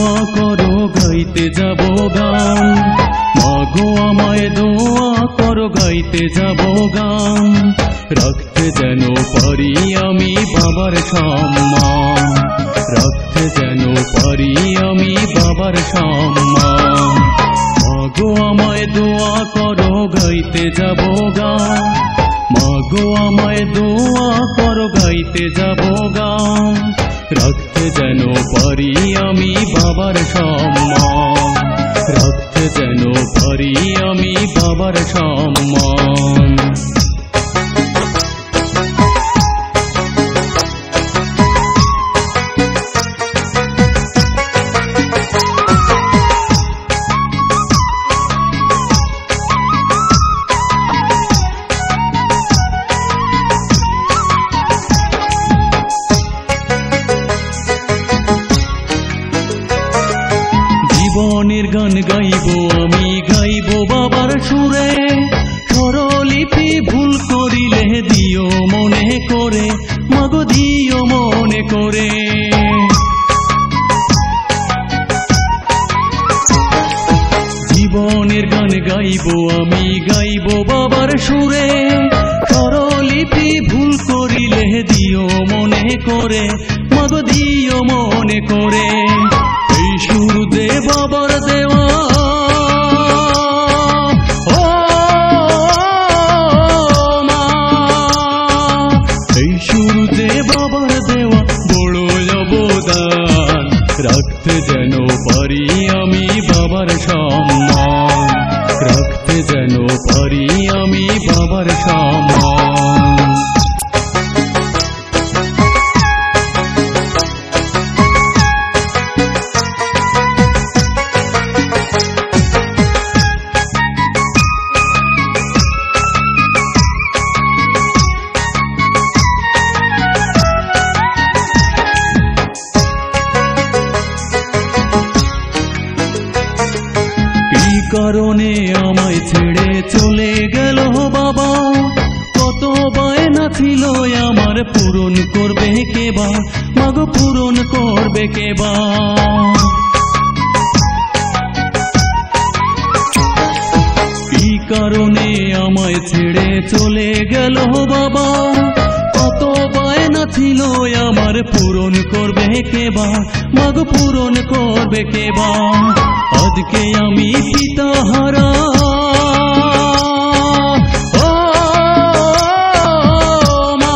দোয়া করো গাইতে যাব গান, মাগো আমায় দোয়া করো গাইতে যাব গান, রাখতে যেন পারি আমি বাবার সম্মান, রাখতে যেন পারি আমি বাবার সম্মান। মাগো আমায় দোয়া করো গাইতে যাব গান, মাগো আমায় দোয়া করো গাইতে যাব গান, রাখতে যেন পারি আমি বাবার সম্মান, রাখতে যেন পারি আমি বাবার সম্মান। জীবনের গান গাইব আমি গাইব বাবার সুরে, স্বরলিপি ভুল করিলে দিও মনে করে, মাগো দিও মনে করে। জীবনের গান গাইব আমি গাইব বাবার সুরে, স্বরলিপি ভুল করিলে দিও মনে করে, মাগো দিও মনে করে। এই সুর দে বাবার দেওয়া, ও মা, এই সুর দে বাবার দেওয়া বড় অবদান, রাখতে যেন পারি আমি বাবার সম্মান, রাখতে যেন পারি আমি বাবার সম্মান। কারণে আমায় ছেড়ে চলে গেল বাবা, কত বায়না ছিল আমার পূরণ করবে কেবা, মাগো পূরণ করবে কেবা। কি কারণে আমায় ছেড়ে চলে গেল বাবা, কত বায়না ছিল আমার পূরণ করবে কেবা, মাগো পূরণ করবে কেবা। আজকে আমি পিতা হারা, ও মা,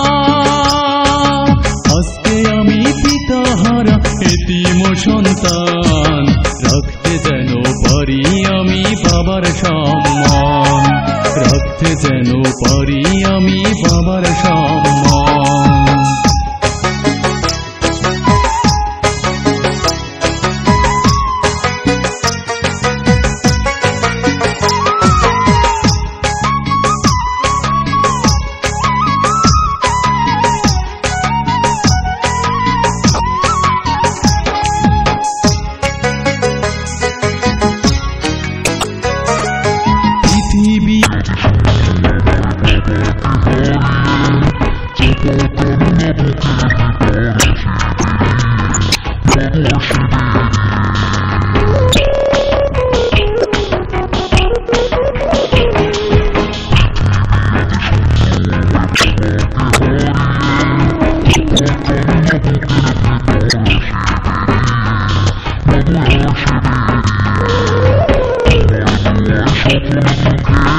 আজকে আমি পিতা হারা এতিম সন্তান, রাখতে যেন পারি আমি বাবার সম্মান, রাখতে যেন পারি আমি বাবার সম্মান। Thank you.